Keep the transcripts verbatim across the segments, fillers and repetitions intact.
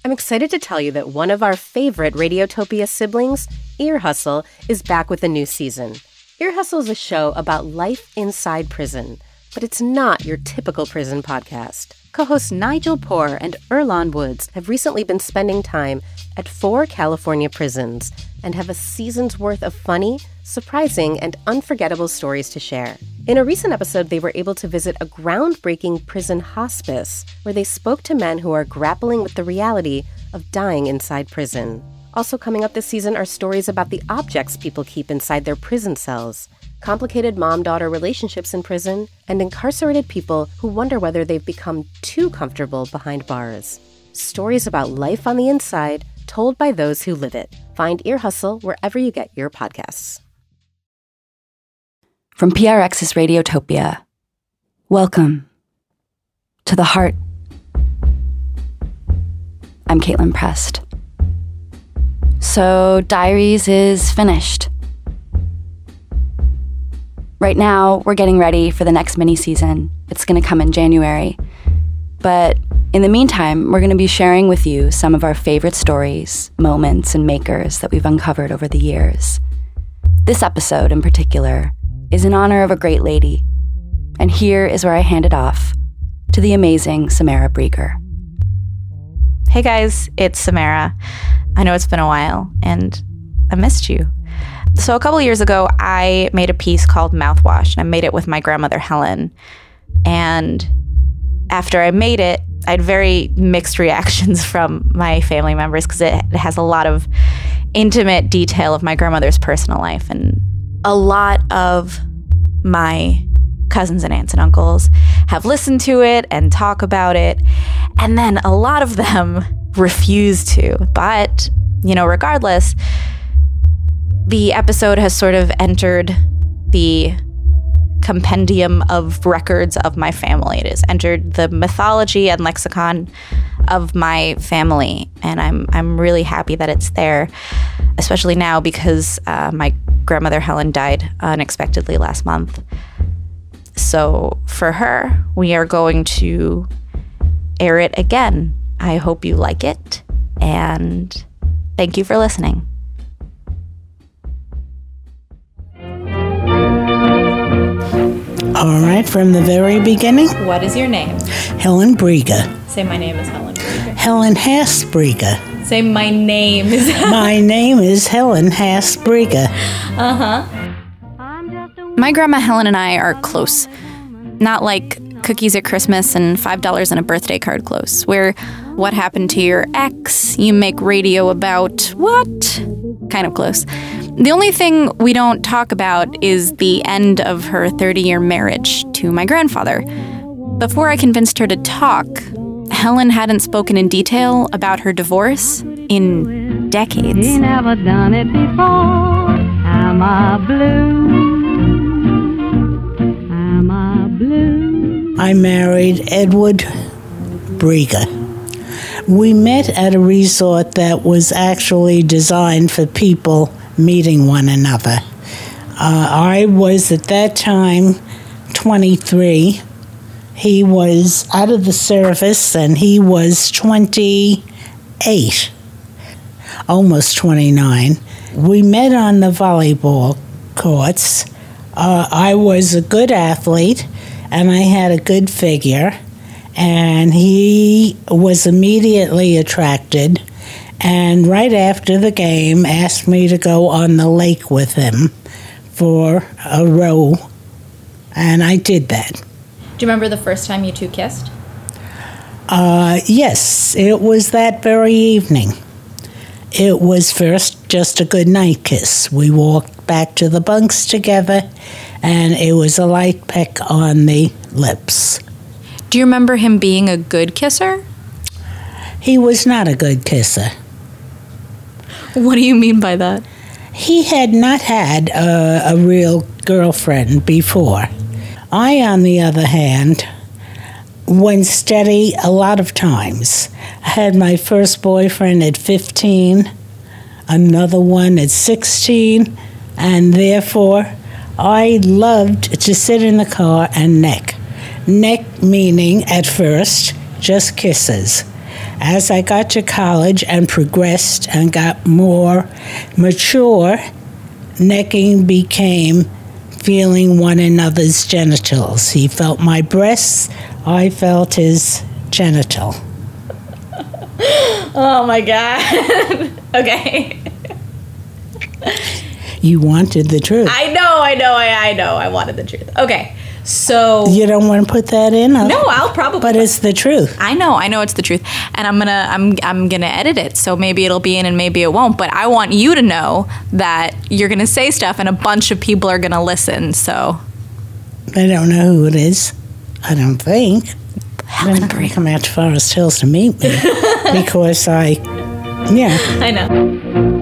I'm excited to tell you that one of our favorite Radiotopia siblings, Ear Hustle, is back with a new season. Ear Hustle is a show about life inside prison, but it's not your typical prison podcast. Co-hosts Nigel Poor and Earlonne Woods have recently been spending time at four California prisons and have a season's worth of funny, surprising, and unforgettable stories to share. In a recent episode, they were able to visit a groundbreaking prison hospice where they spoke to men who are grappling with the reality of dying inside prison. Also coming up this season are stories about the objects people keep inside their prison cells, complicated mom-daughter relationships in prison, and incarcerated people who wonder whether they've become too comfortable behind bars. Stories about life on the inside, told by those who live it. Find Ear Hustle wherever you get your podcasts. From P R X's Radiotopia, welcome to the heart. I'm Caitlin Prest. So, Diaries is finished. Right now, we're getting ready for the next mini-season. It's going to come in January. But in the meantime, we're going to be sharing with you some of our favorite stories, moments, and makers that we've uncovered over the years. This episode, in particular, is in honor of a great lady. And here is where I hand it off to the amazing Samara Brieger. Hey guys, it's Samara. I know it's been a while, and I missed you. So a couple of years ago, I made a piece called Mouthwash, and I made it with my grandmother, Helen. And after I made it, I had very mixed reactions from my family members because it, it has a lot of intimate detail of my grandmother's personal life. And a lot of my cousins and aunts and uncles have listened to it and talk about it. And then a lot of them refuse to. But, you know, regardless, the episode has sort of entered the compendium of records of my family. It has entered the mythology and lexicon of my family, and I'm I'm really happy that it's there, especially now because uh, my grandmother Helen died unexpectedly last month. So for her, we are going to air it again. I hope you like it, and thank you for listening. All right, from the very beginning. What is your name? Helen Brieger. Say my name is Helen Brieger. Helen Haas Brieger. Say my name is My name is Helen Haas Brieger. Uh-huh. My grandma Helen and I are close. Not like cookies at Christmas and five dollars in a birthday card close. We're what happened to your ex, you make radio about what? Kind of close. The only thing we don't talk about is the end of her thirty-year marriage to my grandfather. Before I convinced her to talk, Helen hadn't spoken in detail about her divorce in decades. He never done it before. Am I blue? Am I blue? I married Edward Brieger. We met at a resort that was actually designed for people meeting one another. Uh, I was at that time twenty-three. He was out of the service and he was twenty-eight, almost twenty-nine. We met on the volleyball courts. Uh, I was a good athlete and I had a good figure, and he was immediately attracted. And right after the game, asked me to go on the lake with him for a row, and I did that. Do you remember the first time you two kissed? Uh, yes, it was that very evening. It was first just a good night kiss. We walked back to the bunks together, and it was a light peck on the lips. Do you remember him being a good kisser? He was not a good kisser. What do you mean by that? He had not had a, a real girlfriend before. I, on the other hand, went steady a lot of times. I had my first boyfriend at fifteen, another one at sixteen, and therefore I loved to sit in the car and neck. Neck meaning, at first, just kisses. As I got to college and progressed and got more mature, necking became feeling one another's genitals. He felt my breasts, I felt his genital. Oh my God. Okay. You wanted the truth. I know, I know, I, I know. I wanted the truth. Okay. So You don't want to put that in? Huh? no, I'll probably. But it's the truth. I know, I know it's the truth, and I'm gonna, I'm, I'm gonna edit it, so maybe it'll be in and maybe it won't. But I want you to know that you're gonna say stuff, and a bunch of people are gonna listen. So I don't know who it is. I don't think. Helen They're not going Bree. to come out to Forest Hills to meet me because I, yeah. I know.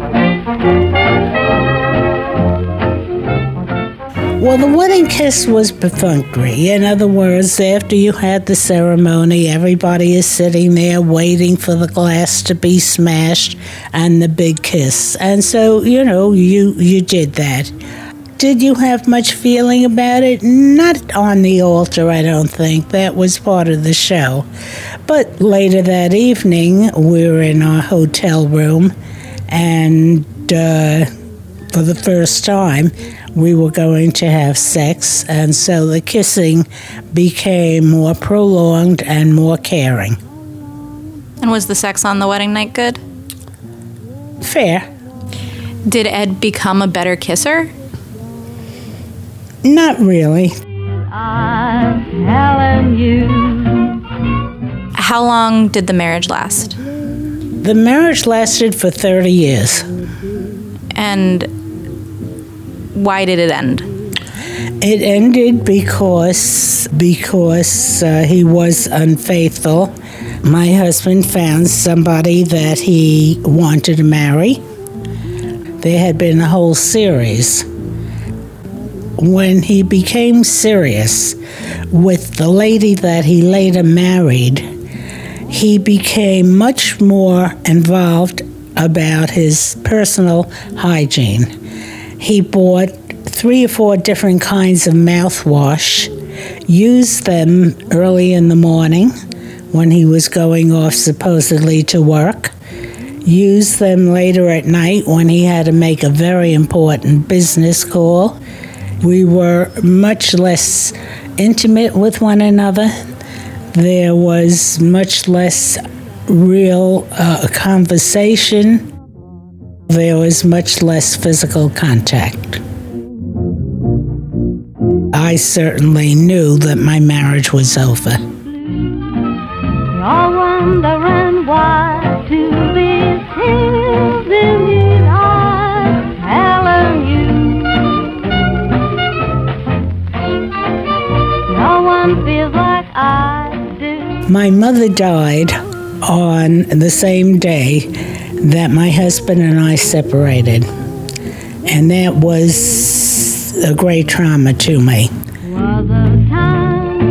Well, the wedding kiss was perfunctory. In other words, after you had the ceremony, everybody is sitting there waiting for the glass to be smashed and the big kiss. And so, you know, you, you did that. Did you have much feeling about it? Not on the altar, I don't think. That was part of the show. But later that evening, we were in our hotel room, and uh, for the first time, we were going to have sex, and so the kissing became more prolonged and more caring. And was the sex on the wedding night good? Fair. Did Ed become a better kisser? Not really. I'm telling you. How long did the marriage last? The marriage lasted for thirty years. And why did it end? It ended because because uh, he was unfaithful. My husband found somebody that he wanted to marry. There had been a whole series. When he became serious with the lady that he later married, he became much more involved about his personal hygiene. He bought three or four different kinds of mouthwash, used them early in the morning when he was going off supposedly to work, used them later at night when he had to make a very important business call. We were much less intimate with one another. There was much less real uh, conversation. There was much less physical contact. I certainly knew that my marriage was over. You're wondering why to these hills in these eyes telling you. No one feels like I do. My mother died on the same day that my husband and I separated, and that was a great trauma to me. Was a time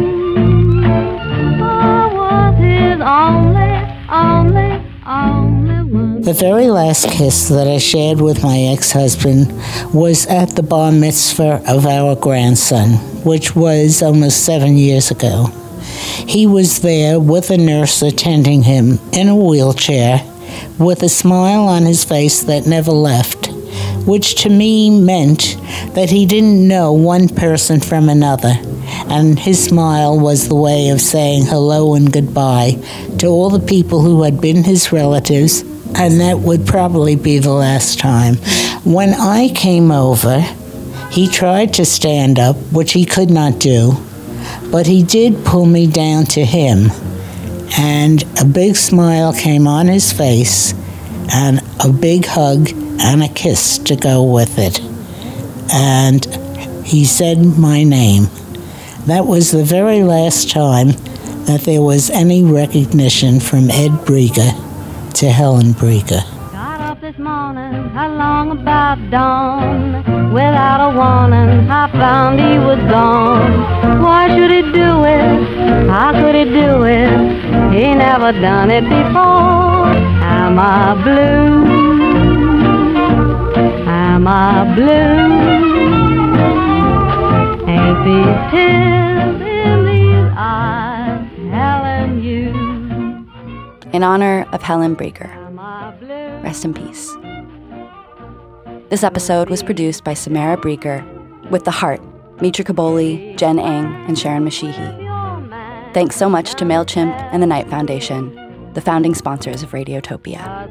I was his only, only, only one. The very last kiss that I shared with my ex-husband was at the bar mitzvah of our grandson, which was almost seven years ago. He was there with a nurse attending him in a wheelchair with a smile on his face that never left, which to me meant that he didn't know one person from another, and his smile was the way of saying hello and goodbye to all the people who had been his relatives, and that would probably be the last time. When I came over, he tried to stand up, which he could not do, but he did pull me down to him, and a big smile came on his face, and a big hug and a kiss to go with it. And he said my name. That was the very last time that there was any recognition from Ed Briga to Helen Briga. Got up this morning, along about dawn. Without a warning, I found he was gone. Why should he do it? How could he do it? He never done it before. Am I blue? Am I blue? Ain't these tears in these eyes telling you? in honor of Helen Breger. Rest in peace. This episode was produced by Samara Breger, with The Heart, Mitra Kaboli, Jen Eng, and Sharon Mashihi. Thanks so much to MailChimp and the Knight Foundation, the founding sponsors of Radiotopia.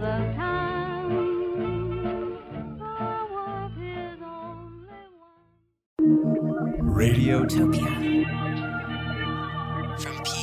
Radiotopia from P